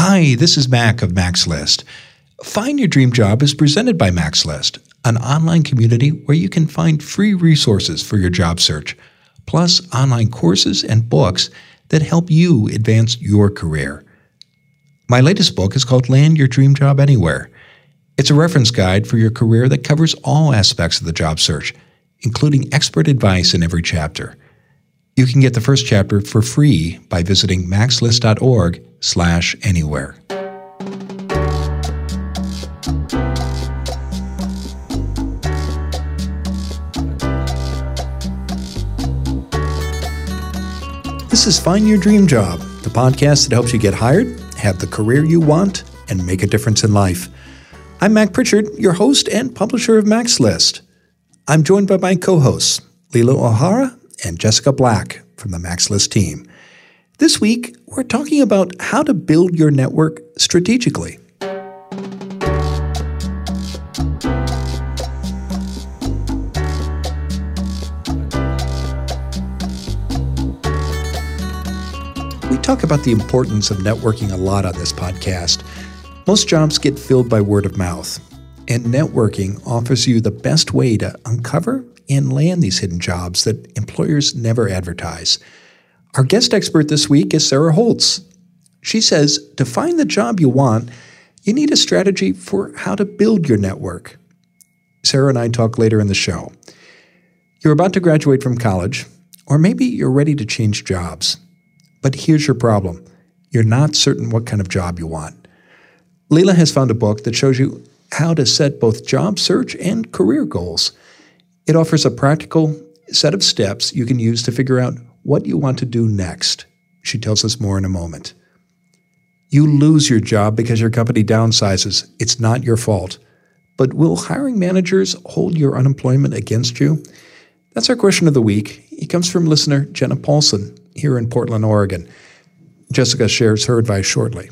Hi, this is Mac of Mac's List. Find Your Dream Job is presented by Mac's List, an online community where you can find free resources for your job search, plus online courses and books that help you advance your career. My latest book is called Land Your Dream Job Anywhere. It's a reference guide for your career that covers all aspects of the job search, including expert advice in every chapter. You can get the first chapter for free by visiting macslist.org/anywhere. This is Find Your Dream Job, the podcast that helps you get hired, have the career you want, and make a difference in life. I'm Mac Pritchard, your host and publisher of Mac's List. I'm joined by my co-hosts, Leila O'Hara and Jessica Black from the Mac's List team. This week, we're talking about how to build your network strategically. We talk about the importance of networking a lot on this podcast. Most jobs get filled by word of mouth, and networking offers you the best way to uncover and land these hidden jobs that employers never advertise. Our guest expert this week is Sarah Holtz. She says to find the job you want, you need a strategy for how to build your network. Sarah and I talk later in the show. You're about to graduate from college, or maybe you're ready to change jobs. But here's your problem. You're not certain what kind of job you want. Leila has found a book that shows you how to set both job search and career goals. It offers a practical set of steps you can use to figure out what you want to do next. She tells us more in a moment. You lose your job because your company downsizes. It's not your fault. But will hiring managers hold your unemployment against you? That's our question of the week. It comes from listener Jenna Paulson here in Portland, Oregon. Jessica shares her advice shortly.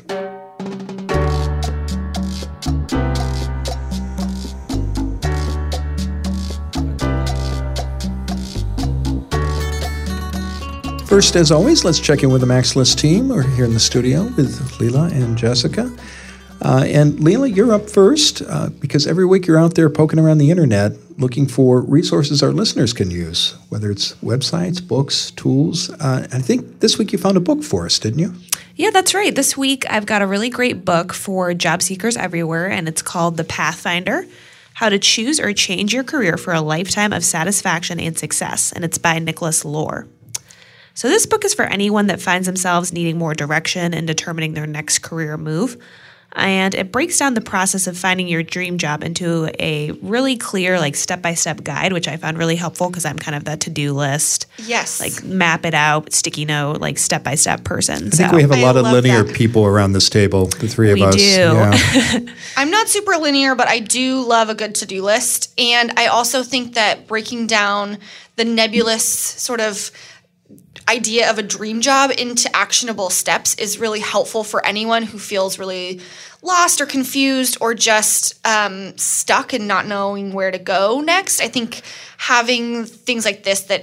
First, as always, let's check in with the Mac's List team. We're here in the studio with Leila and Jessica. And Leila, you're up first because every week you're out there poking around the internet looking for resources our listeners can use, whether it's websites, books, tools. I think this week you found a book for us, didn't you? Yeah, that's right. This week I've got a really great book for job seekers everywhere, and it's called The Pathfinder: How to Choose or Change Your Career for a Lifetime of Satisfaction and Success, and it's by Nicholas Lohr. So this book is for anyone that finds themselves needing more direction in determining their next career move. And it breaks down the process of finding your dream job into a really clear, step-by-step guide, which I found really helpful because I'm kind of that to-do list. Yes. Map it out, sticky note, step-by-step person. I think we have a lot of linear people around this table, the three of us. We do. Yeah. I'm not super linear, but I do love a good to-do list. And I also think that breaking down the nebulous sort of idea of a dream job into actionable steps is really helpful for anyone who feels really lost or confused or just stuck and not knowing where to go next. I think having things like this that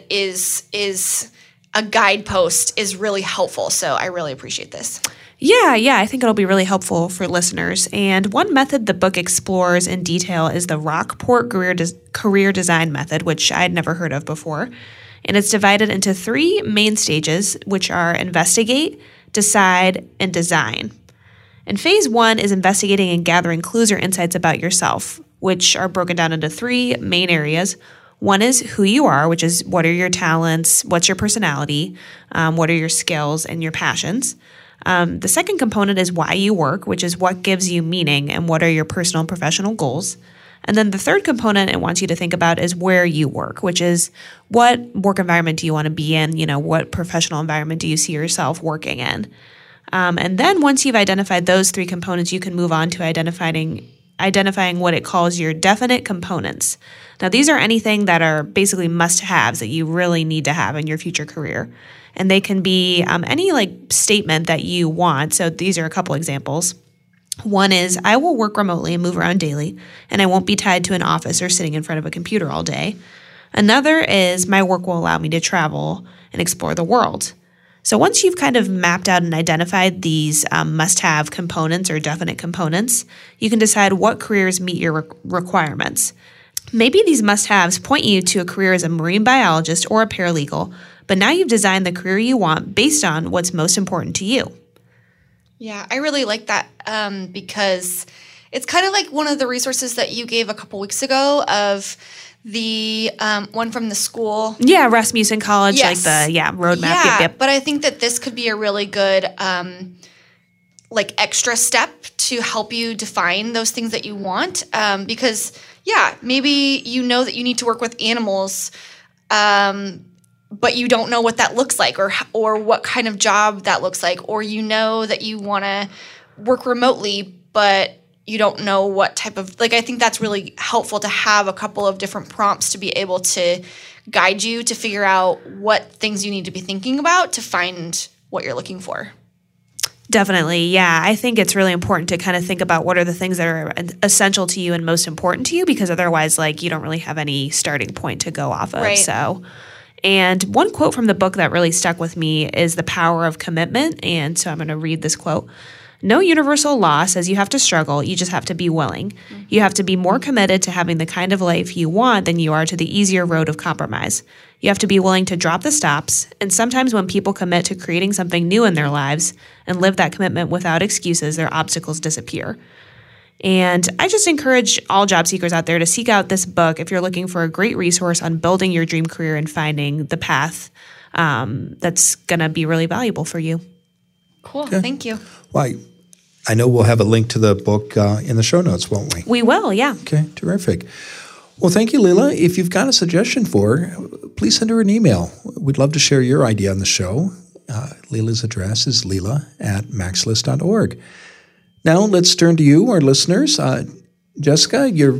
is a guidepost is really helpful. So I really appreciate this. Yeah, I think it'll be really helpful for listeners. And one method the book explores in detail is the Rockport career design method, which I'd never heard of before. And it's divided into 3 main stages, which are investigate, decide, and design. And phase 1 is investigating and gathering clues or insights about yourself, which are broken down into 3 main areas. One is who you are, which is what are your talents, what's your personality, what are your skills and your passions. The second component is why you work, which is what gives you meaning and what are your personal and professional goals. And then the third component it wants you to think about is where you work, which is what work environment do you want to be in? What professional environment do you see yourself working in? And then once you've identified those 3 components, you can move on to identifying what it calls your definite components. Now, these are anything that are basically must-haves that you really need to have in your future career. And they can be any statement that you want. So these are a couple examples. One is, I will work remotely and move around daily, and I won't be tied to an office or sitting in front of a computer all day. Another is, my work will allow me to travel and explore the world. So once you've kind of mapped out and identified these must-have components or definite components, you can decide what careers meet your requirements. Maybe these must-haves point you to a career as a marine biologist or a paralegal, but now you've designed the career you want based on what's most important to you. Yeah, I really like that because it's kind of like one of the resources that you gave a couple weeks ago of the one from the school. Yeah, Rasmussen College, Yes. like the roadmap. Yeah, Yep. but I think that this could be a really good like extra step to help you define those things that you want because, maybe you know that you need to work with animals but you don't know what that looks like or what kind of job that looks like, or you know that you want to work remotely but you don't know what type of, I think that's really helpful to have a couple of different prompts to be able to guide you to figure out what things you need to be thinking about to find what you're looking for. Definitely, yeah. I think it's really important to kind of think about what are the things that are essential to you and most important to you, because otherwise, you don't really have any starting point to go off of. Right. So, and one quote from the book that really stuck with me is The Power of Commitment. And so I'm going to read this quote. No universal law says you have to struggle, you just have to be willing. You have to be more committed to having the kind of life you want than you are to the easier road of compromise. You have to be willing to drop the stops, and sometimes when people commit to creating something new in their lives and live that commitment without excuses, their obstacles disappear. And I just encourage all job seekers out there to seek out this book if you're looking for a great resource on building your dream career and finding the path that's going to be really valuable for you. Cool. Okay. Thank you. Well, I know we'll have a link to the book in the show notes, won't we? We will, yeah. Okay, terrific. Well, thank you, Leila. If you've got a suggestion for her, please send her an email. We'd love to share your idea on the show. Leila's address is leila@maxlist.org. Now let's turn to you, our listeners. Jessica, you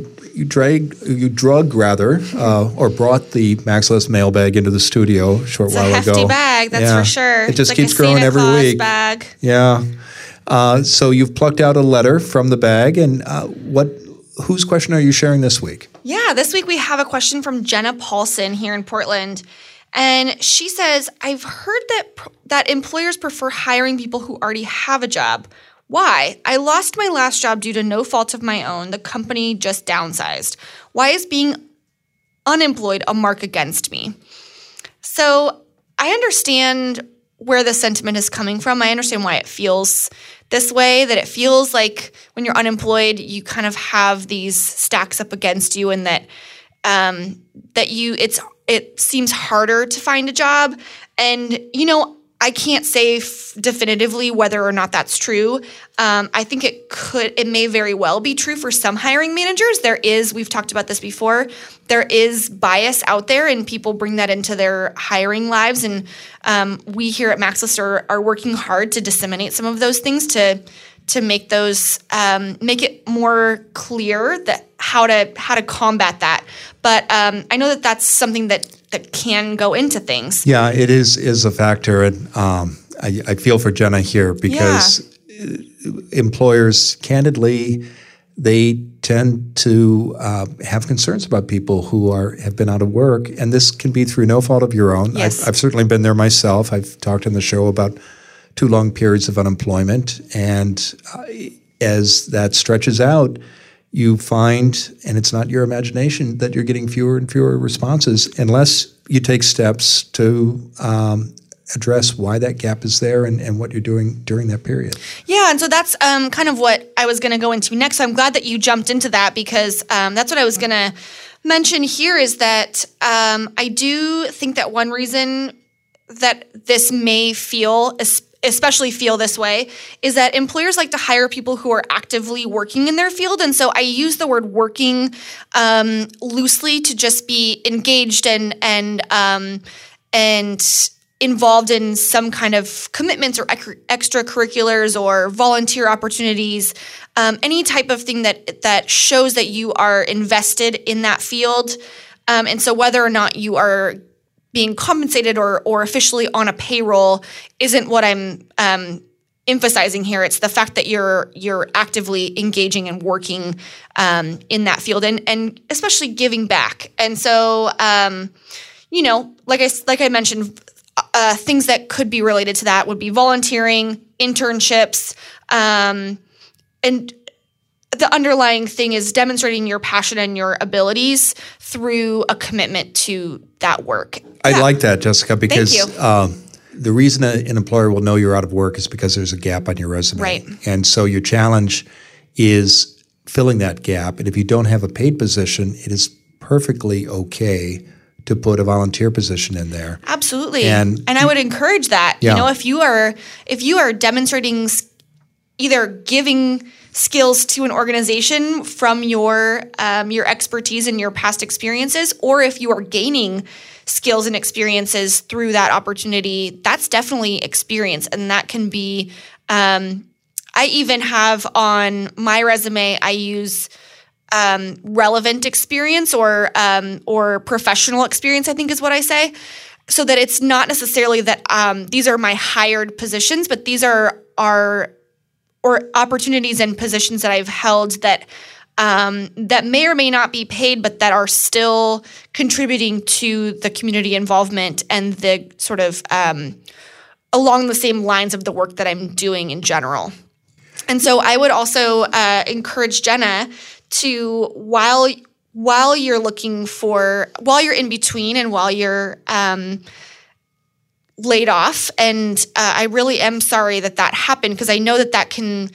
drug or brought the Maxlist mailbag into the studio a short while ago. It's a hefty bag, that's for sure. It just it's keeps like a growing Santa every Claus week. Bag. Yeah. So you've plucked out a letter from the bag, and whose question are you sharing this week? Yeah, this week we have a question from Jenna Paulson here in Portland. And she says, I've heard that employers prefer hiring people who already have a job. Why? I lost my last job due to no fault of my own. The company just downsized. Why is being unemployed a mark against me? So I understand where the sentiment is coming from. I understand why it feels this way, that it feels like when you're unemployed, you kind of have these stacks up against you, and that it seems harder to find a job. And, I can't say definitively whether or not that's true. I think it may very well be true for some hiring managers. We've talked about this before, there is bias out there, and people bring that into their hiring lives. And we here at Maxlist are working hard to disseminate some of those things to make those make it more clear that how to combat that. But I know that that's something that can go into things. Yeah, it is a factor, and I feel for Jenna here because employers, candidly, they tend to have concerns about people who have been out of work, and this can be through no fault of your own. Yes. I've certainly been there myself. I've talked on the show about too long periods of unemployment, and as that stretches out, you find, and it's not your imagination, that you're getting fewer and fewer responses unless you take steps to address why that gap is there and what you're doing during that period. Yeah, and so that's kind of what I was going to go into next. So I'm glad that you jumped into that, because that's what I was going to mention here is that I do think that one reason that this may especially feel this way is that employers like to hire people who are actively working in their field. And so I use the word working loosely to just be engaged and involved in some kind of commitments or extracurriculars or volunteer opportunities, any type of thing that shows that you are invested in that field. And so whether or not you are being compensated or officially on a payroll isn't what I'm emphasizing here. It's the fact that you're actively engaging and working in that field and especially giving back. And so, like I mentioned, things that could be related to that would be volunteering, internships, and the underlying thing is demonstrating your passion and your abilities through a commitment to that work. I like that, Jessica, because Thank you. The reason an employer will know you're out of work is because there's a gap on your resume. Right. And so your challenge is filling that gap. And if you don't have a paid position, it is perfectly okay to put a volunteer position in there. Absolutely. And I would encourage that. Yeah. You know, if you are demonstrating either giving skills to an organization from your expertise and your past experiences, or if you are gaining skills and experiences through that opportunity, that's definitely experience. And that can be, I even have on my resume, I use relevant experience or professional experience, I think is what I say, so that it's not necessarily that these are my hired positions, but these are opportunities and positions that I've held that that may or may not be paid, but that are still contributing to the community involvement and the sort of along the same lines of the work that I'm doing in general. And so I would also encourage Jenna to, while you're in between and while you're laid off, and I really am sorry that happened, because I know that can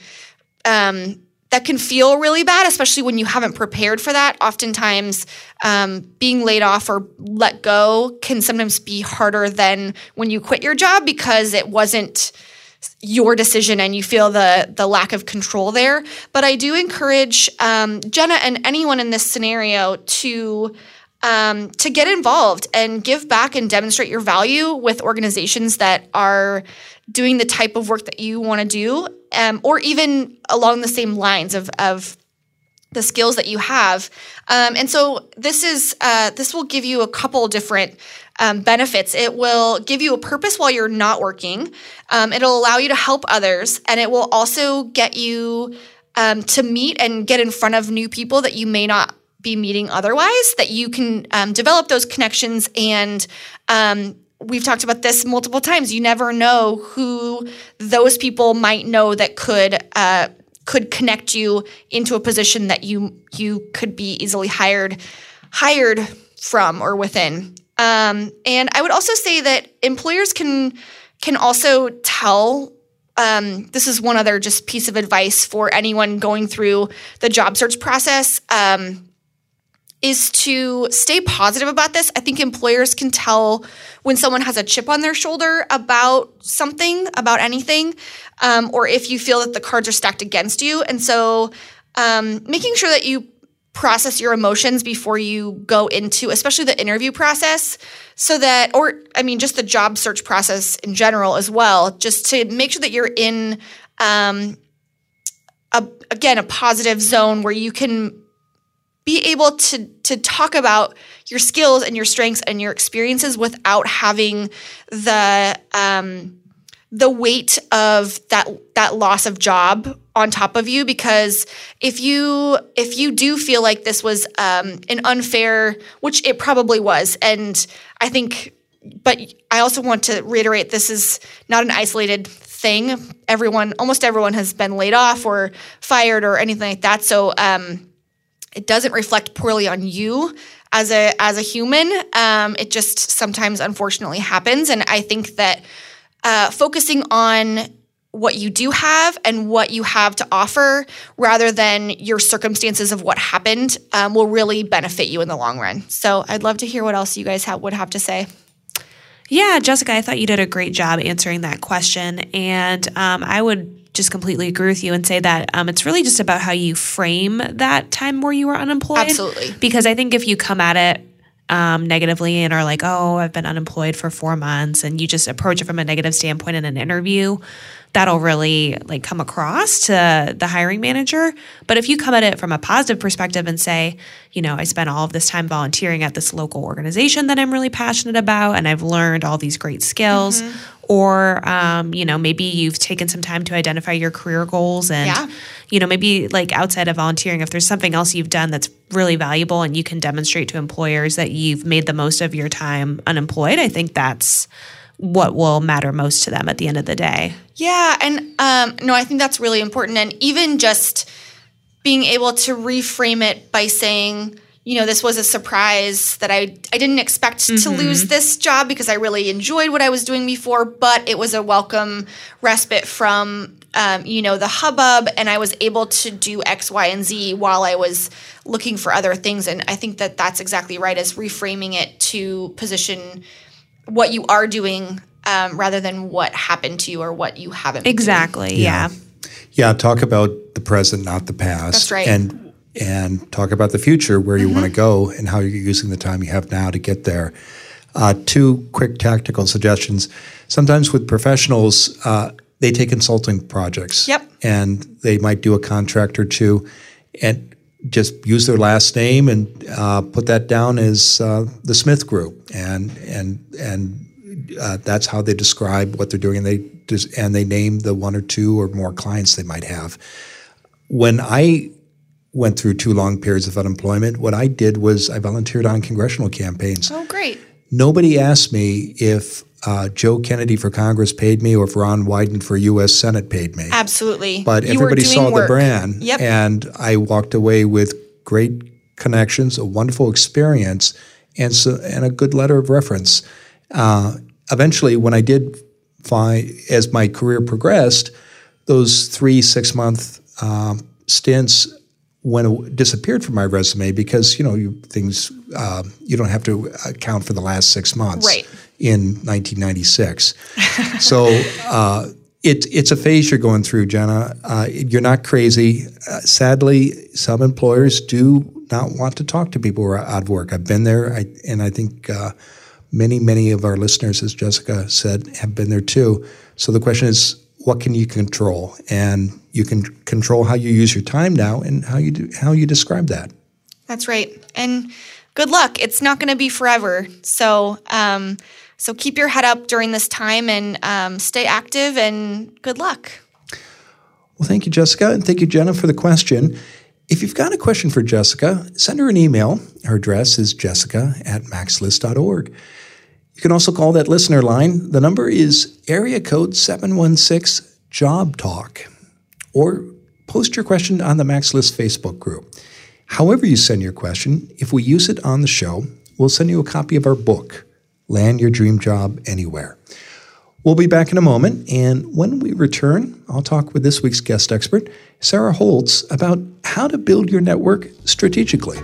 feel really bad, especially when you haven't prepared for that. Oftentimes, being laid off or let go can sometimes be harder than when you quit your job, because it wasn't your decision and you feel the lack of control there. But I do encourage Jenna and anyone in this scenario to get involved and give back and demonstrate your value with organizations that are doing the type of work that you want to do, or even along the same lines of the skills that you have. And so this will give you a couple different benefits. It will give you a purpose while you're not working. It'll allow you to help others, and it will also get you to meet and get in front of new people that you may not be meeting otherwise, that you can develop those connections. And we've talked about this multiple times. You never know who those people might know that could connect you into a position that you could be easily hired from or within. And I would also say that employers can also tell. This is one other just piece of advice for anyone going through the job search process. Is to stay positive about this. I think employers can tell when someone has a chip on their shoulder about something, about anything, or if you feel that the cards are stacked against you. And so making sure that you process your emotions before you go into, especially the interview process, so that, or I mean, just the job search process in general as well, just to make sure that you're in, a positive zone where you can be able to talk about your skills and your strengths and your experiences without having the weight of that loss of job on top of you. Because if you do feel like this was an unfair, which it probably was, and I think, but I also want to reiterate, this is not an isolated thing. Almost everyone has been laid off or fired or anything like that. So it doesn't reflect poorly on you as a human. It just sometimes unfortunately happens. And I think that focusing on what you do have and what you have to offer rather than your circumstances of what happened will really benefit you in the long run. So I'd love to hear what else you guys would have to say. Yeah, Jessica, I thought you did a great job answering that question. And I would just completely agree with you and say that it's really just about how you frame that time where you were unemployed. Absolutely. Because I think if you come at it negatively and are like, oh, I've been unemployed for 4 months, and you just approach it from a negative standpoint in an interview, that'll really come across to the hiring manager. But if you come at it from a positive perspective and say, I spent all of this time volunteering at this local organization that I'm really passionate about, and I've learned all these great skills. Mm-hmm. Or, maybe you've taken some time to identify your career goals and, maybe outside of volunteering, if there's something else you've done that's really valuable and you can demonstrate to employers that you've made the most of your time unemployed, I think that's what will matter most to them at the end of the day. Yeah. And no, I think that's really important. And even just being able to reframe it by saying, this was a surprise that I didn't expect to lose this job because I really enjoyed what I was doing before, but it was a welcome respite from, the hubbub, and I was able to do X, Y, and Z while I was looking for other things. And I think that that's exactly right, is reframing it to position what you are doing rather than what happened to you or what you haven't been Exactly, doing. yeah. Yeah, talk about the present, not the past. That's right. And talk about the future, where you want to go and how you're using the time you have now to get there. 2 quick tactical suggestions. Sometimes with professionals, they take consulting projects. Yep. And they might do a contract or 2 and just use their last name and put that down as the Smith Group. And that's how they describe what they're doing. And they name the 1 or 2 or more clients they might have. When I went through 2 long periods of unemployment, what I did was I volunteered on congressional campaigns. Oh, great. Nobody asked me if Joe Kennedy for Congress paid me or if Ron Wyden for U.S. Senate paid me. Absolutely. But You were everybody doing saw work. the brand. Yep. And I walked away with great connections, a wonderful experience, and a good letter of reference. Eventually, when I did find, as my career progressed, those 3 6-month stints disappeared from my resume because you don't have to account for the last 6 months Right. in 1996. So it's a phase you're going through, Jenna. You're not crazy. Sadly, some employers do not want to talk to people who are out of work. I've been there, and I think many of our listeners, as Jessica said, have been there too. So the question is, what can you control? And you can control how you use your time now and how you describe that. That's right. And good luck. It's not going to be forever. So keep your head up during this time and stay active, and good luck. Well, thank you, Jessica, and thank you, Jenna, for the question. If you've got a question for Jessica, send her an email. Her address is jessica@maxlist.org. You can also call that listener line. The number is area code 716-JOB-TALK, or post your question on the Max List Facebook group. However you send your question, if we use it on the show, we'll send you a copy of our book, Land Your Dream Job Anywhere. We'll be back in a moment, and when we return, I'll talk with this week's guest expert, Sarah Holtz, about how to build your network strategically.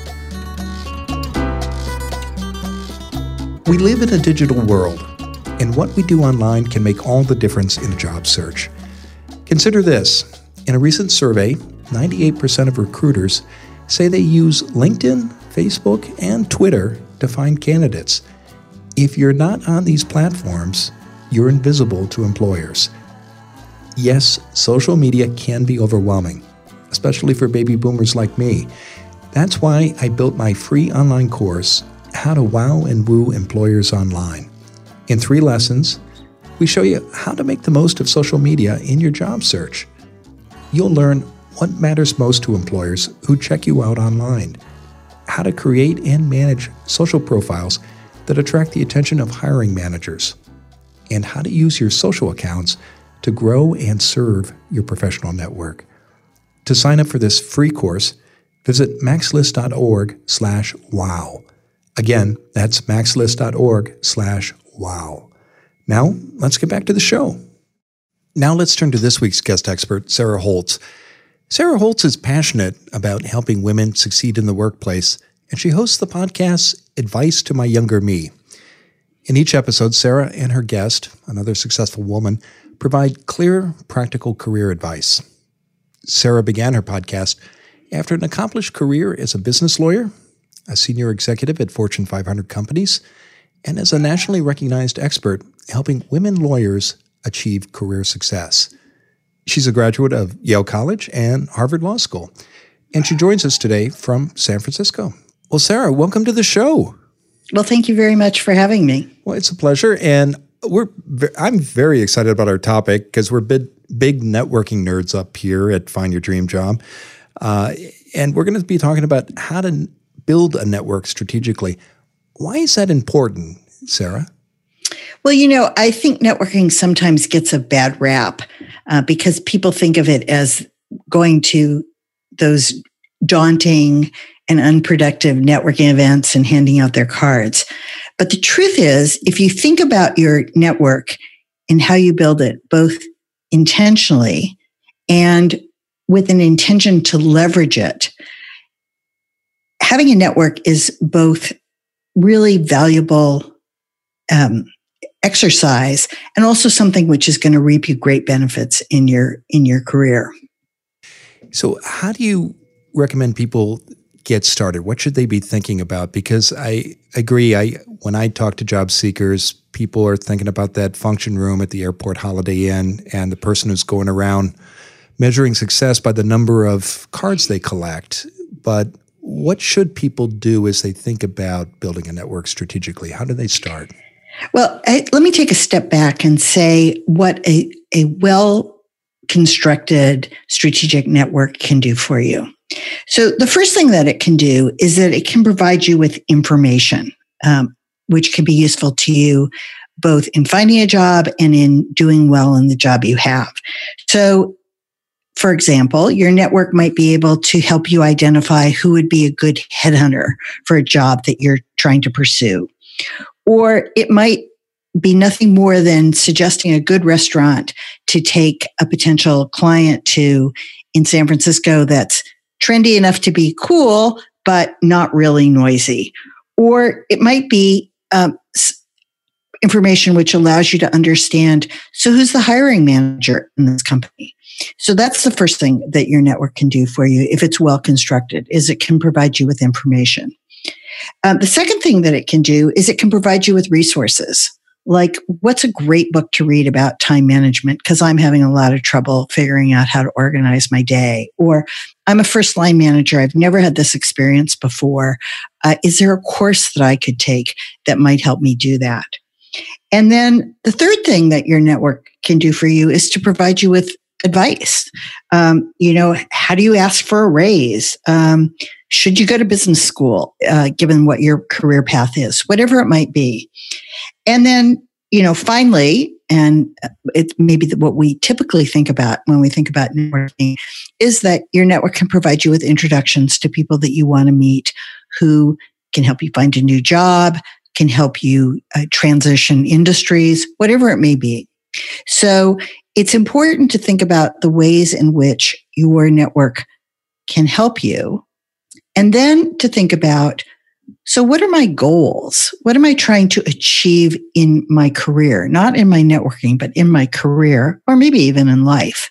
We live in a digital world, and what we do online can make all the difference in a job search. Consider this. In a recent survey, 98% of recruiters say they use LinkedIn, Facebook, and Twitter to find candidates. If you're not on these platforms, you're invisible to employers. Yes, social media can be overwhelming, especially for baby boomers like me. That's why I built my free online course, How to Wow and Woo Employers Online. In 3 lessons, we show you how to make the most of social media in your job search. You'll learn what matters most to employers who check you out online, how to create and manage social profiles that attract the attention of hiring managers, and how to use your social accounts to grow and serve your professional network. To sign up for this free course, visit maxlist.org/wow. Again, that's maxlist.org/wow. Now, let's get back to the show. Now let's turn to this week's guest expert, Sarah Holtz. Sarah Holtz is passionate about helping women succeed in the workplace, and she hosts the podcast Advice to My Younger Me. In each episode, Sarah and her guest, another successful woman, provide clear, practical career advice. Sarah began her podcast after an accomplished career as a business lawyer, a senior executive at Fortune 500 companies, and as a nationally recognized expert helping women lawyers achieve career success. She's a graduate of Yale College and Harvard Law School, and she joins us today from San Francisco. Well, Sarah, welcome to the show. Well, thank you very much for having me. Well, it's a pleasure, and I'm very excited about our topic because we're big networking nerds up here at Find Your Dream Job, and we're going to be talking about how to build a network strategically. Why is that important, Sarah? Well, I think networking sometimes gets a bad rap because people think of it as going to those daunting and unproductive networking events and handing out their cards. But the truth is, if you think about your network and how you build it, both intentionally and with an intention to leverage it, having a network is both really valuable exercise and also something which is going to reap you great benefits in your career. So how do you recommend people get started? What should they be thinking about? Because I agree, when I talk to job seekers, people are thinking about that function room at the airport Holiday Inn and the person who's going around measuring success by the number of cards they collect. But what should people do as they think about building a network strategically? How do they start? Well, let me take a step back and say what a well-constructed strategic network can do for you. So the first thing that it can do is that it can provide you with information, which can be useful to you both in finding a job and in doing well in the job you have. So, for example, your network might be able to help you identify who would be a good headhunter for a job that you're trying to pursue. Or it might be nothing more than suggesting a good restaurant to take a potential client to in San Francisco that's trendy enough to be cool, but not really noisy. Or it might be information which allows you to understand, so who's the hiring manager in this company? So that's the first thing that your network can do for you if it's well constructed, is it can provide you with information. The second thing that it can do is it can provide you with resources. Like, what's a great book to read about time management? Because I'm having a lot of trouble figuring out how to organize my day. Or I'm a first line manager. I've never had this experience before. Is there a course that I could take that might help me do that? And then the third thing that your network can do for you is to provide you with advice. How do you ask for a raise? Should you go to business school, given what your career path is, whatever it might be. And then, finally, and it's maybe what we typically think about when we think about networking, is that your network can provide you with introductions to people that you want to meet who can help you find a new job, can help you transition industries, whatever it may be. So it's important to think about the ways in which your network can help you, and then to think about, so what are my goals? What am I trying to achieve in my career? Not in my networking, but in my career, or maybe even in life.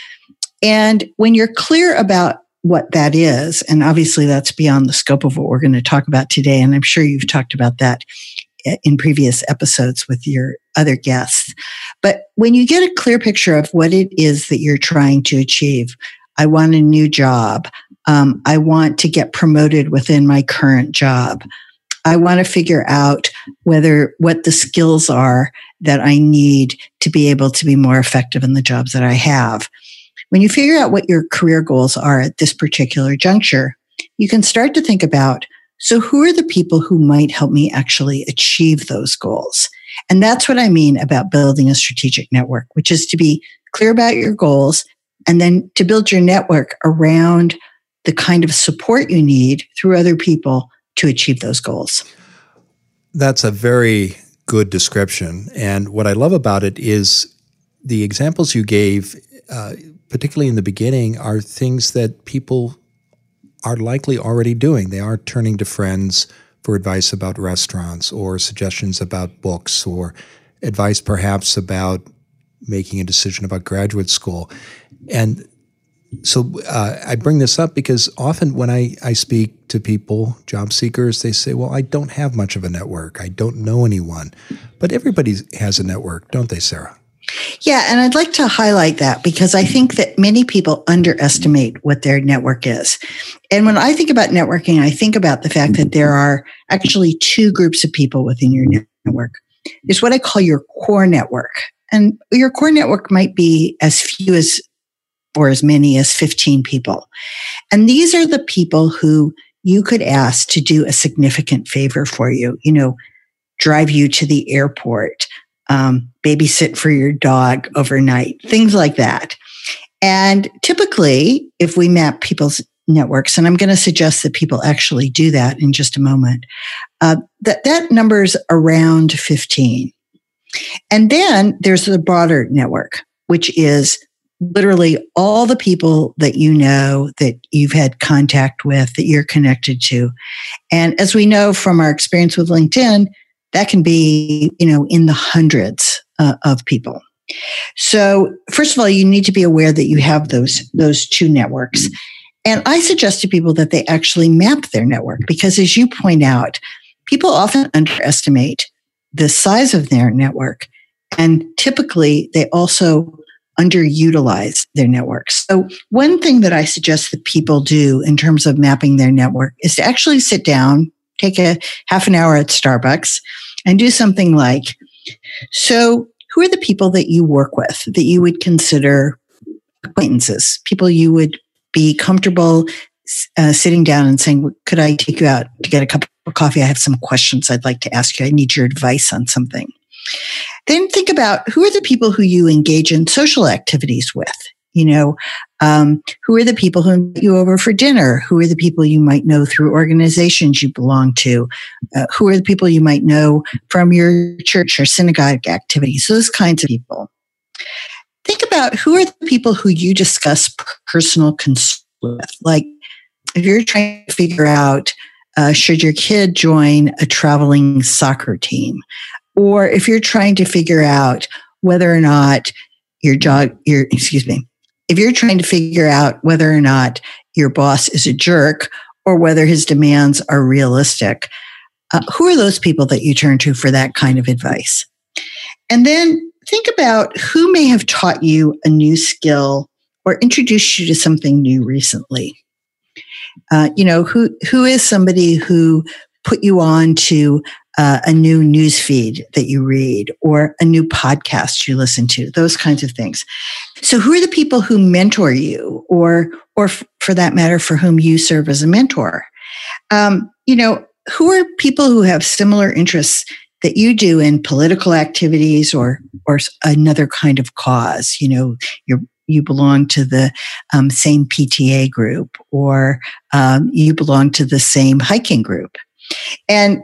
And when you're clear about what that is, and obviously that's beyond the scope of what we're going to talk about today, and I'm sure you've talked about that in previous episodes with your other guests. But when you get a clear picture of what it is that you're trying to achieve, I want a new job. I want to get promoted within my current job. I want to figure out what the skills are that I need to be able to be more effective in the jobs that I have. When you figure out what your career goals are at this particular juncture, you can start to think about, so who are the people who might help me actually achieve those goals? And that's what I mean about building a strategic network, which is to be clear about your goals and then to build your network around the kind of support you need through other people to achieve those goals. That's a very good description. And what I love about it is the examples you gave, particularly in the beginning, are things that people are likely already doing. They are turning to friends for advice about restaurants or suggestions about books or advice perhaps about making a decision about graduate school. And so I bring this up because often when I speak to people, job seekers, they say, well, I don't have much of a network. I don't know anyone. But everybody has a network, don't they, Sarah? Yeah, and I'd like to highlight that because I think that many people underestimate what their network is. And when I think about networking, I think about the fact that there are actually two groups of people within your network. There's what I call your core network. And your core network might be as few as or as many as 15 people. And these are the people who you could ask to do a significant favor for you, drive you to the airport, babysit for your dog overnight, things like that. And typically, if we map people's networks, and I'm going to suggest that people actually do that in just a moment, that number's around 15. And then there's the broader network, which is literally all the people that you know, that you've had contact with, that you're connected to. And as we know from our experience with LinkedIn, that can be, in the hundreds of people. So first of all, you need to be aware that you have those two networks. And I suggest to people that they actually map their network, because as you point out, people often underestimate the size of their network. And typically they also underutilize their networks. So one thing that I suggest that people do in terms of mapping their network is to actually sit down, take a half an hour at Starbucks, and do something like, so who are the people that you work with that you would consider acquaintances, people you would be comfortable sitting down and saying, could I take you out to get a cup of coffee? I have some questions I'd like to ask you. I need your advice on something. Then think about who are the people who you engage in social activities with. Who are the people who invite you over for dinner? Who are the people you might know through organizations you belong to? Who are the people you might know from your church or synagogue activities? Those kinds of people. Think about who are the people who you discuss personal concerns with. Like if you're trying to figure out, should your kid join a traveling soccer team? Or if you're trying to figure out whether or not if you're trying to figure out whether or not your boss is a jerk or whether his demands are realistic, who are those people that you turn to for that kind of advice? And then think about who may have taught you a new skill or introduced you to something new recently. Who is somebody who put you on to a new news feed that you read or a new podcast you listen to, those kinds of things. So who are the people who mentor you or for that matter, for whom you serve as a mentor? Who are people who have similar interests that you do in political activities or another kind of cause? You belong to the same PTA group or you belong to the same hiking group. And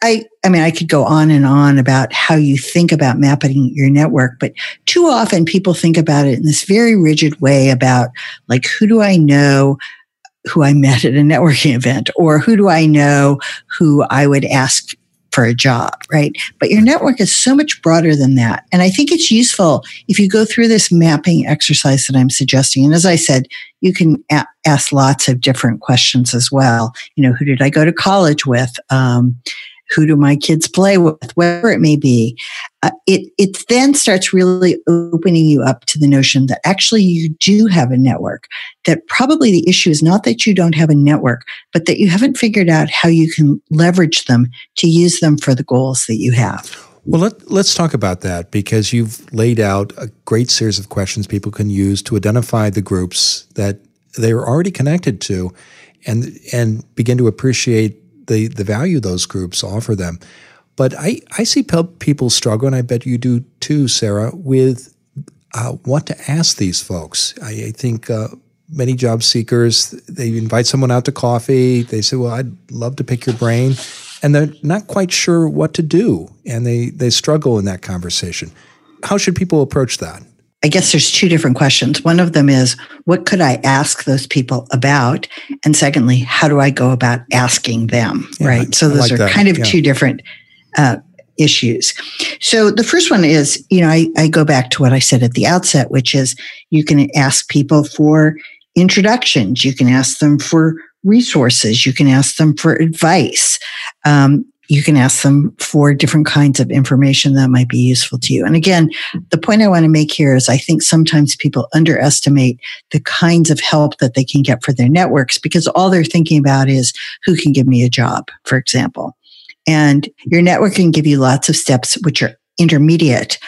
I could go on and on about how you think about mapping your network, but too often people think about it in this very rigid way about like, who do I know who I met at a networking event, or who do I know who I would ask for a job, right? But your network is so much broader than that. And I think it's useful if you go through this mapping exercise that I'm suggesting. And as I said, you can ask lots of different questions as well. Who did I go to college with? Who do my kids play with? Whatever it may be. It then starts really opening you up to the notion that actually you do have a network, that probably the issue is not that you don't have a network, but that you haven't figured out how you can leverage them to use them for the goals that you have. Well, let's talk about that, because you've laid out a great series of questions people can use to identify the groups that they are already connected to and begin to appreciate the value those groups offer them. But I see people struggle, and I bet you do too, Sarah, with what to ask these folks. I think many job seekers, they invite someone out to coffee. They say, well, I'd love to pick your brain. And they're not quite sure what to do, and they struggle in that conversation. How should people approach that? I guess there's two different questions. One of them is, what could I ask those people about? And secondly, how do I go about asking them, right? So those are kind of two different issues. So the first one is, I go back to what I said at the outset, which is you can ask people for introductions. You can ask them for resources. You can ask them for advice. You can ask them for different kinds of information that might be useful to you. And again, the point I want to make here is I think sometimes people underestimate the kinds of help that they can get for their networks, because all they're thinking about is who can give me a job, for example. And your network can give you lots of steps which are intermediate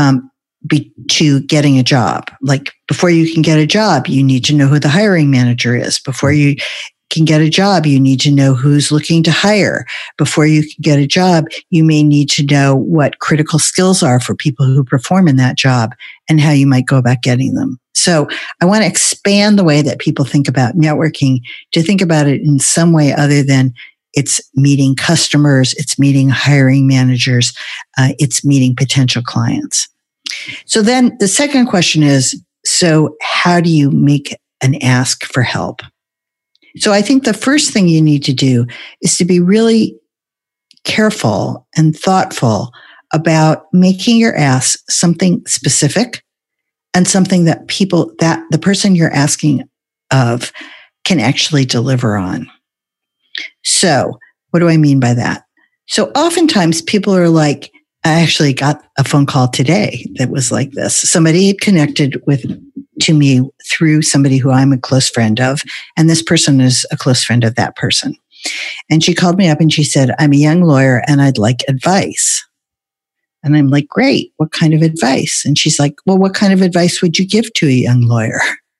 to getting a job. Like before you can get a job, you need to know who the hiring manager is. Before you can get a job, you need to know who's looking to hire. Before you can get a job, you may need to know what critical skills are for people who perform in that job and how you might go about getting them. So I want to expand the way that people think about networking to think about it in some way other than it's meeting customers, it's meeting hiring managers, it's meeting potential clients. So then the second question is, so how do you make an ask for help? So I think the first thing you need to do is to be really careful and thoughtful about making your ask something specific and something that the person you're asking of can actually deliver on. So what do I mean by that? So oftentimes people are like, I actually got a phone call today that was like this. Somebody had connected to me through somebody who I'm a close friend of, and this person is a close friend of that person. And she called me up and she said, I'm a young lawyer and I'd like advice. And I'm like, great, what kind of advice? And she's like, well, what kind of advice would you give to a young lawyer?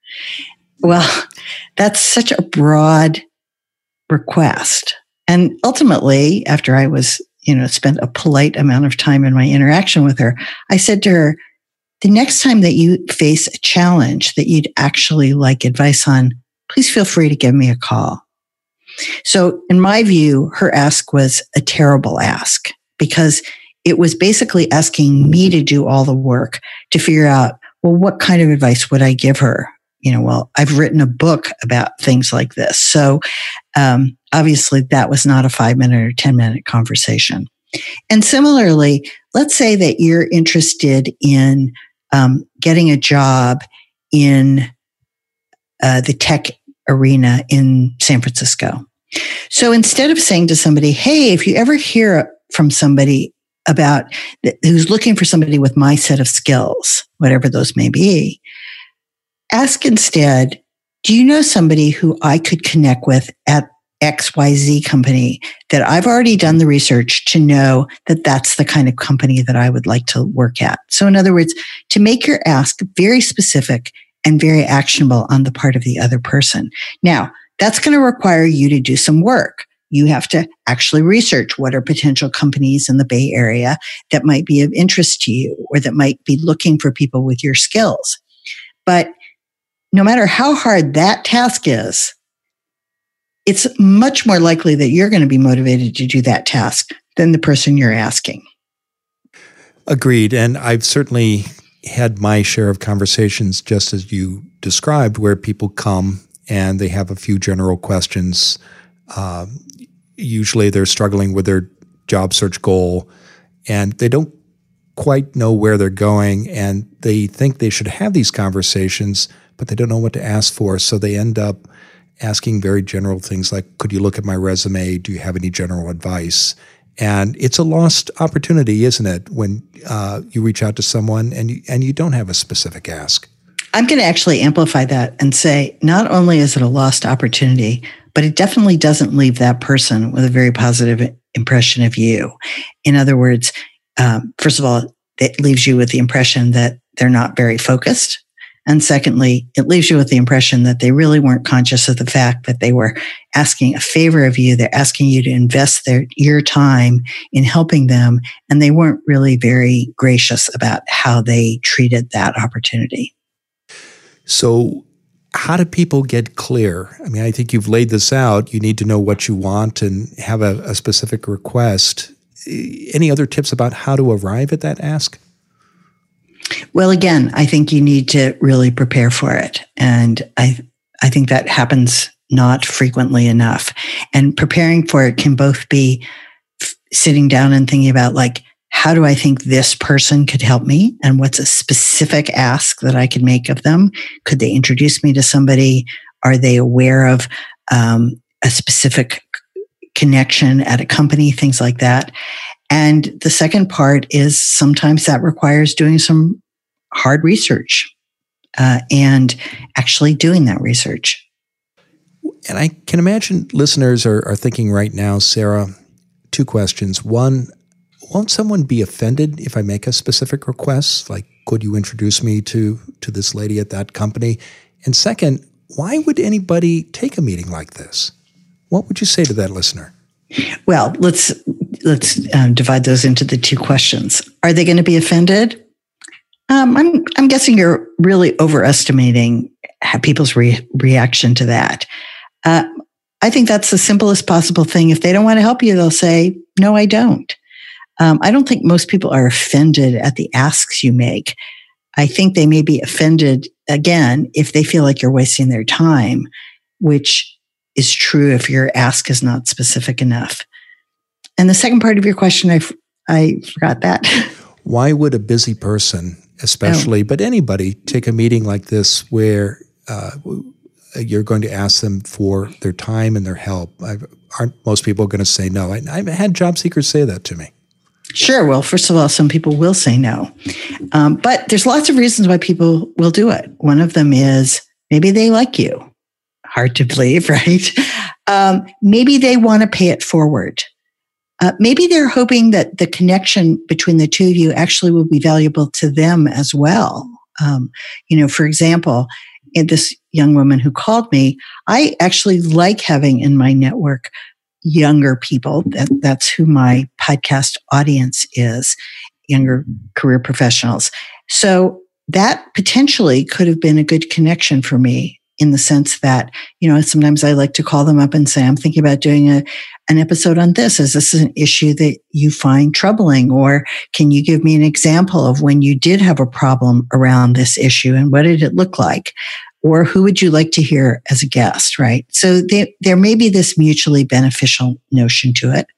Well, that's such a broad request. And ultimately, after I was, spent a polite amount of time in my interaction with her, I said to her, the next time that you face a challenge that you'd actually like advice on, please feel free to give me a call. So in my view, her ask was a terrible ask because it was basically asking me to do all the work to figure out, well, what kind of advice would I give her? I've written a book about things like this. So obviously that was not a 5-minute or 10-minute conversation. And similarly, let's say that you're interested in getting a job in the tech arena in San Francisco. So instead of saying to somebody, hey, if you ever hear from somebody who's looking for somebody with my set of skills, whatever those may be, ask instead, do you know somebody who I could connect with at XYZ company that I've already done the research to know that that's the kind of company that I would like to work at? So in other words, to make your ask very specific and very actionable on the part of the other person. Now, that's going to require you to do some work. You have to actually research what are potential companies in the Bay Area that might be of interest to you or that might be looking for people with your skills. But no matter how hard that task is, it's much more likely that you're going to be motivated to do that task than the person you're asking. Agreed. And I've certainly had my share of conversations, just as you described, where people come and they have a few general questions. Usually they're struggling with their job search goal and they don't quite know where they're going, and they think they should have these conversations, but they don't know what to ask for. So they end up asking very general things like, could you look at my resume? Do you have any general advice? And it's a lost opportunity, isn't it, when you reach out to someone and you don't have a specific ask? I'm going to actually amplify that and say, not only is it a lost opportunity, but it definitely doesn't leave that person with a very positive impression of you. In other words, first of all, it leaves you with the impression that they're not very focused. And secondly, it leaves you with the impression that they really weren't conscious of the fact that they were asking a favor of you. They're asking you to invest your time in helping them, and they weren't really very gracious about how they treated that opportunity. So how do people get clear? I mean, I think you've laid this out. You need to know what you want and have a specific request. Any other tips about how to arrive at that ask? Well, again, I think you need to really prepare for it. And I think that happens not frequently enough. And preparing for it can both be sitting down and thinking about, like, how do I think this person could help me? And what's a specific ask that I could make of them? Could they introduce me to somebody? Are they aware of a specific connection at a company? Things like that. And the second part is sometimes that requires doing some hard research and actually doing that research. And I can imagine listeners are thinking right now, Sarah, two questions. One, won't someone be offended if I make a specific request? Like, could you introduce me to this lady at that company? And second, why would anybody take a meeting like this? what would you say to that listener? Well, let's divide those into the two questions. Are they going to be offended? I'm guessing you're really overestimating people's reaction to that. I think that's the simplest possible thing. If they don't want to help you, they'll say, no, I don't. I don't think most people are offended at the asks you make. I think they may be offended, again, if they feel like you're wasting their time, which is true if your ask is not specific enough. And the second part of your question, I forgot that. Why would a busy person, especially, but anybody, take a meeting like this where you're going to ask them for their time and their help? Aren't most people going to say no? I've had job seekers say that to me. Sure. Well, first of all, some people will say no. But there's lots of reasons why people will do it. One of them is maybe they like you. Hard to believe, right? Maybe they want to pay it forward. Maybe they're hoping that the connection between the two of you actually will be valuable to them as well. For example, this young woman who called me, I actually like having in my network younger people. That's who my podcast audience is, younger career professionals. So that potentially could have been a good connection for me in the sense that, sometimes I like to call them up and say, I'm thinking about doing an episode on this. Is this an issue that you find troubling? Or can you give me an example of when you did have a problem around this issue and what did it look like? Or who would you like to hear as a guest, right? So there may be this mutually beneficial notion to it.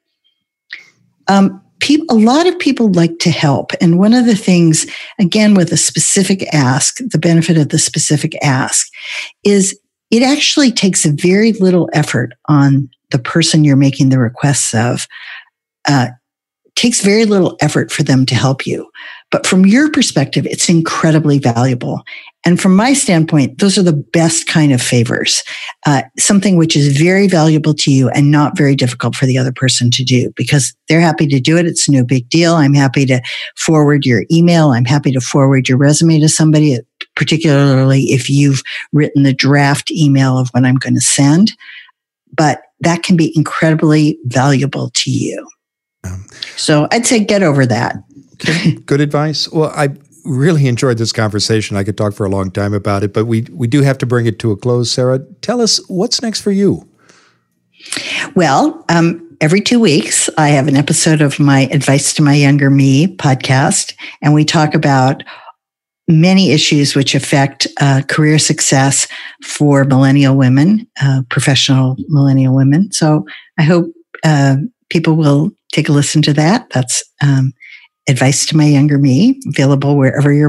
A lot of people like to help. And one of the things, again, with a specific ask, the benefit of the specific ask is it actually takes very little effort on the person you're making the requests of. Takes very little effort for them to help you. But from your perspective, it's incredibly valuable. And from my standpoint, those are the best kind of favors. Something which is very valuable to you and not very difficult for the other person to do because they're happy to do it. It's no big deal. I'm happy to forward your email. I'm happy to forward your resume to somebody, particularly if you've written the draft email of what I'm going to send. But that can be incredibly valuable to you. So I'd say get over that. Okay. Good advice. Well, I really enjoyed this conversation. I could talk for a long time about it, but we do have to bring it to a close. Sarah, tell us what's next for you. Well, every 2 weeks, I have an episode of my Advice to My Younger Me podcast, and we talk about many issues which affect career success for millennial women, professional millennial women. So I hope people will take a listen to that. That's Advice to My Younger Me, available wherever you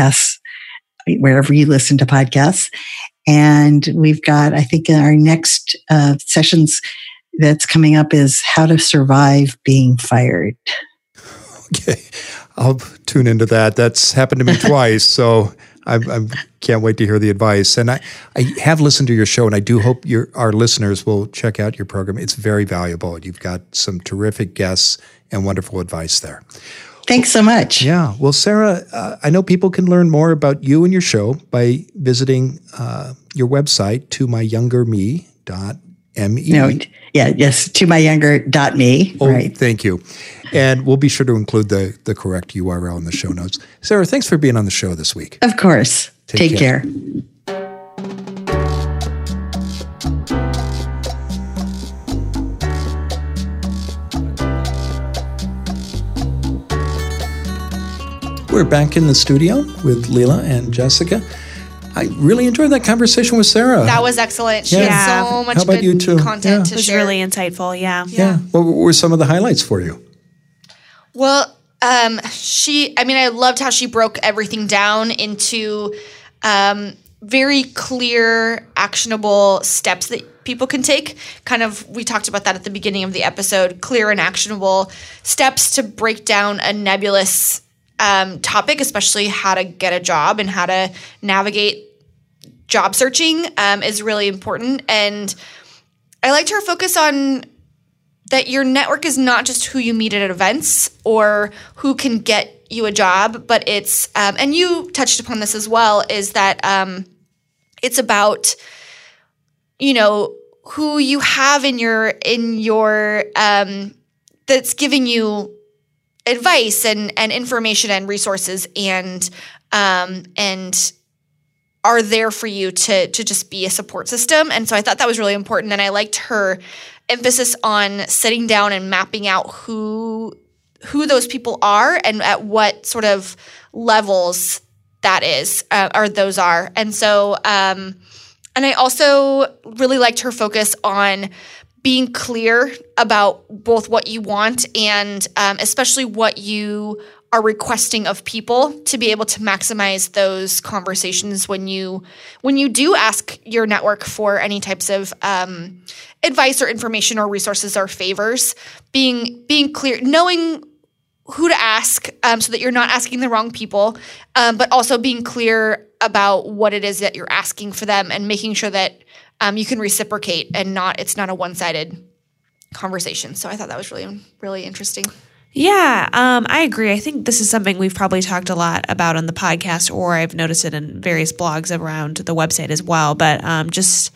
listen to podcasts. And we've got, I think, our next sessions that's coming up is How to Survive Being Fired. Okay. I'll tune into that. That's happened to me twice, so I can't wait to hear the advice. And I have listened to your show, and I do hope our listeners will check out your program. It's very valuable. You've got some terrific guests and wonderful advice there. Thanks so much. Yeah. Well, Sarah, I know people can learn more about you and your show by visiting your website, tomyyoungerme.me. tomyounger.me. Oh, right. Thank you. And we'll be sure to include the correct URL in the show notes. Sarah, thanks for being on the show this week. Of course. Take care. We're back in the studio with Leela and Jessica. I really enjoyed that conversation with Sarah. That was excellent. She had so much good content to share. It was really insightful, yeah. What were some of the highlights for you? Well, I loved how she broke everything down into very clear, actionable steps that people can take. We talked about that at the beginning of the episode, clear and actionable steps to break down a nebulous topic, especially how to get a job and how to navigate job searching is really important. And I liked her focus on that your network is not just who you meet at events or who can get you a job, but it's, and you touched upon this as well, is that it's about, you have in your that's giving you advice and information and resources and are there for you to just be a support system. And so I thought that was really important. And I liked her emphasis on sitting down and mapping out who those people are and at what sort of levels that is, or those are. And so, and I also really liked her focus on being clear about both what you want and especially what you are requesting of people to be able to maximize those conversations when you do ask your network for any types of advice or information or resources or favors. Being clear, knowing who to ask so that you're not asking the wrong people, but also being clear about what it is that you're asking for them and making sure that you can reciprocate and it's not a one-sided conversation. So I thought that was really, really interesting. Yeah, I agree. I think this is something we've probably talked a lot about on the podcast, or I've noticed it in various blogs around the website as well. But not just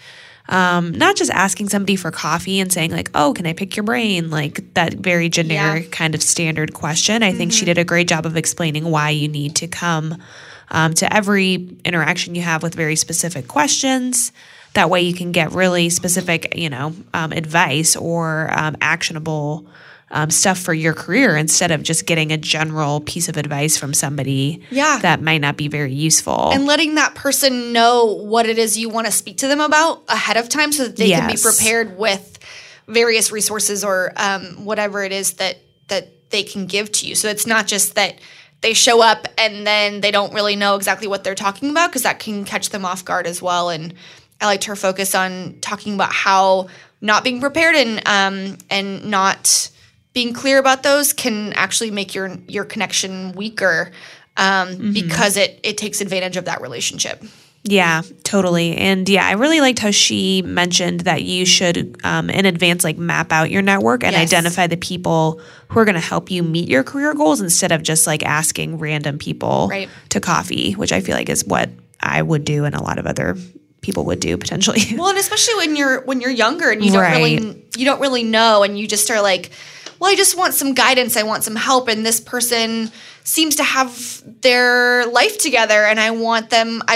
asking somebody for coffee and saying like, oh, can I pick your brain? Like that very generic kind of standard question. I think she did a great job of explaining why you need to come to every interaction you have with very specific questions. That way you can get really specific, advice or actionable stuff for your career instead of just getting a general piece of advice from somebody that might not be very useful. And letting that person know what it is you want to speak to them about ahead of time so that they can be prepared with various resources or whatever it is that they can give to you. So it's not just that they show up and then they don't really know exactly what they're talking about, because that can catch them off guard as well. And I liked her focus on talking about how not being prepared and not being clear about those can actually make your connection weaker because it takes advantage of that relationship. Yeah, totally. And I really liked how she mentioned that you should in advance map out your network and identify the people who are going to help you meet your career goals instead of just asking random people to coffee, which I feel like is what I would do and a lot of other people would do potentially. Well, and especially when you're younger and you don't really know, and you just are like, well, I just want some guidance. I want some help. And this person seems to have their life together and I want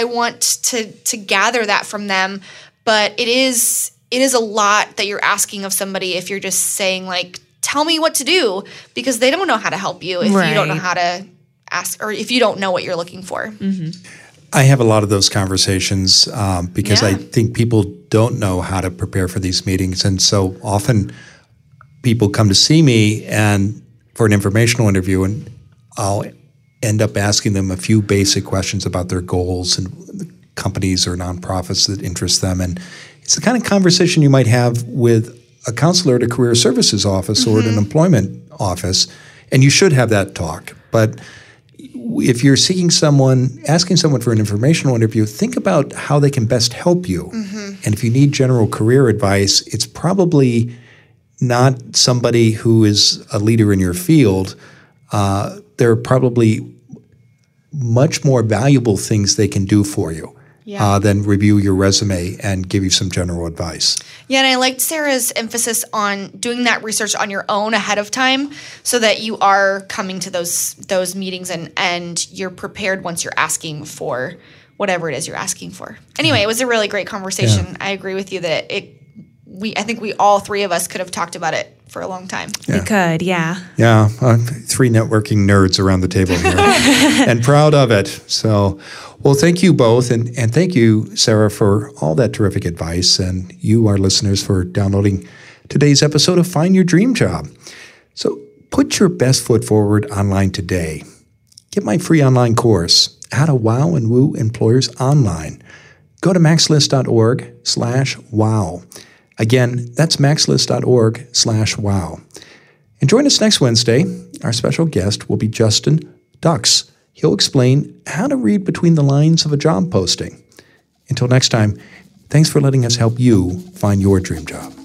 to gather that from them. But it is a lot that you're asking of somebody if you're just saying tell me what to do, because they don't know how to help you if you don't know how to ask, or if you don't know what you're looking for. Mm-hmm. I have a lot of those conversations because I think people don't know how to prepare for these meetings. And so often people come to see me and for an informational interview, and I'll end up asking them a few basic questions about their goals and the companies or nonprofits that interest them. And it's the kind of conversation you might have with a counselor at a career services office or at an employment office, and you should have that talk. But if you're asking someone for an informational interview, think about how they can best help you. And if you need general career advice, it's probably not somebody who is a leader in your field. There are probably much more valuable things they can do for you than review your resume and give you some general advice. Yeah, and I liked Sarah's emphasis on doing that research on your own ahead of time so that you are coming to those meetings and you're prepared once you're asking for whatever it is you're asking for. Anyway, it was a really great conversation. Yeah. I agree with you that I think we all three of us could have talked about it for a long time. Yeah. We could, yeah. Yeah, three networking nerds around the table here, and proud of it. So, well, thank you both, and thank you, Sarah, for all that terrific advice, and you, our listeners, for downloading today's episode of Find Your Dream Job. So put your best foot forward online today. Get my free online course, How to Wow and Woo Employers Online. Go to maxlist.org/wow. Again, that's maxlist.org/wow. And join us next Wednesday. Our special guest will be Justin Dux. He'll explain how to read between the lines of a job posting. Until next time, thanks for letting us help you find your dream job.